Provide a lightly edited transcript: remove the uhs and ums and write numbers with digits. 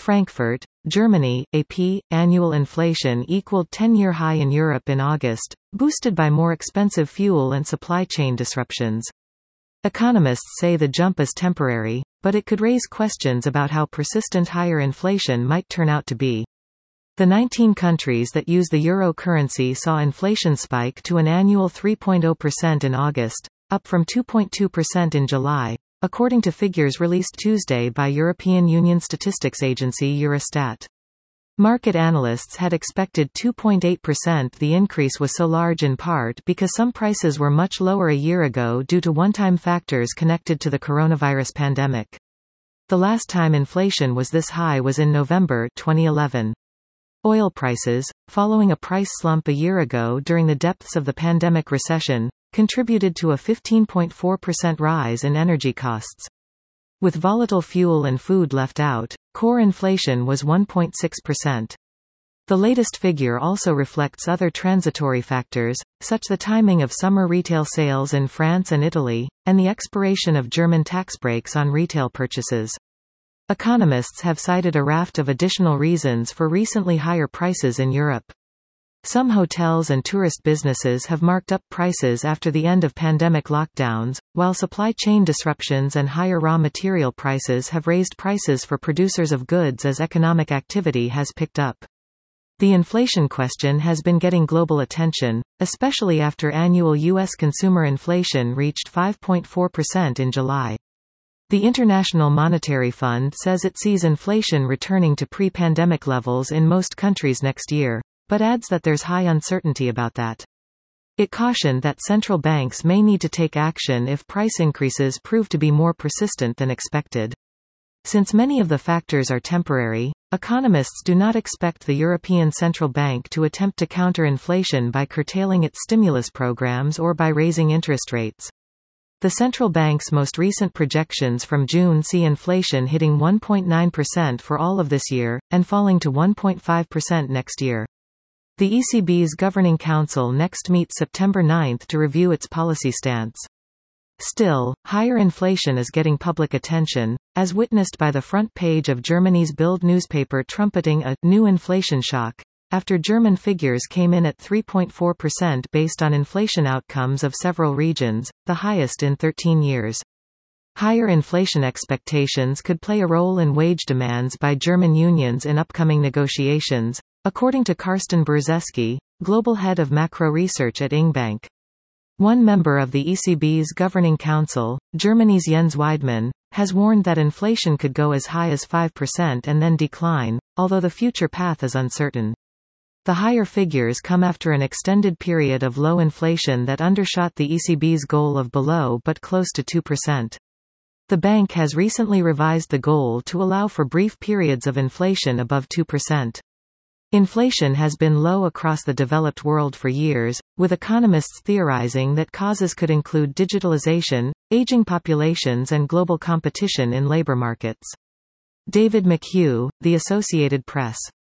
Frankfurt, Germany, AP, annual inflation equaled 10-year high in Europe in August, boosted by more expensive fuel and supply chain disruptions. Economists say the jump is temporary, but it could raise questions about how persistent higher inflation might turn out to be. The 19 countries that use the euro currency saw inflation spike to an annual 3.0% in August, up from 2.2% in July, according to figures released Tuesday by European Union statistics agency Eurostat. Market analysts had expected 2.8%. The increase was so large in part because some prices were much lower a year ago due to one-time factors connected to the coronavirus pandemic. The last time inflation was this high was in November 2011. Oil prices, following a price slump a year ago during the depths of the pandemic recession, contributed to a 15.4% rise in energy costs. With volatile fuel and food left out, core inflation was 1.6%. The latest figure also reflects other transitory factors, such the timing of summer retail sales in France and Italy, and the expiration of German tax breaks on retail purchases. Economists have cited a raft of additional reasons for recently higher prices in Europe. Some hotels and tourist businesses have marked up prices after the end of pandemic lockdowns, while supply chain disruptions and higher raw material prices have raised prices for producers of goods as economic activity has picked up. The inflation question has been getting global attention, especially after annual U.S. consumer inflation reached 5.4% in July. The International Monetary Fund says it sees inflation returning to pre-pandemic levels in most countries next year, but adds that there's high uncertainty about that. It cautioned that central banks may need to take action if price increases prove to be more persistent than expected. Since many of the factors are temporary, economists do not expect the European Central Bank to attempt to counter inflation by curtailing its stimulus programs or by raising interest rates. The central bank's most recent projections from June see inflation hitting 1.9% for all of this year, and falling to 1.5% next year. The ECB's Governing Council next meets September 9 to review its policy stance. Still, higher inflation is getting public attention, as witnessed by the front page of Germany's Bild newspaper trumpeting a new inflation shock, after German figures came in at 3.4% based on inflation outcomes of several regions, the highest in 13 years. Higher inflation expectations could play a role in wage demands by German unions in upcoming negotiations, according to Carsten Brzezinski, global head of macro research at ING-Bank. One member of the ECB's Governing Council, Germany's Jens Weidmann, has warned that inflation could go as high as 5% and then decline, although the future path is uncertain. The higher figures come after an extended period of low inflation that undershot the ECB's goal of below but close to 2%. The bank has recently revised the goal to allow for brief periods of inflation above 2%. Inflation has been low across the developed world for years, with economists theorizing that causes could include digitalization, aging populations and global competition in labor markets. David McHugh, The Associated Press.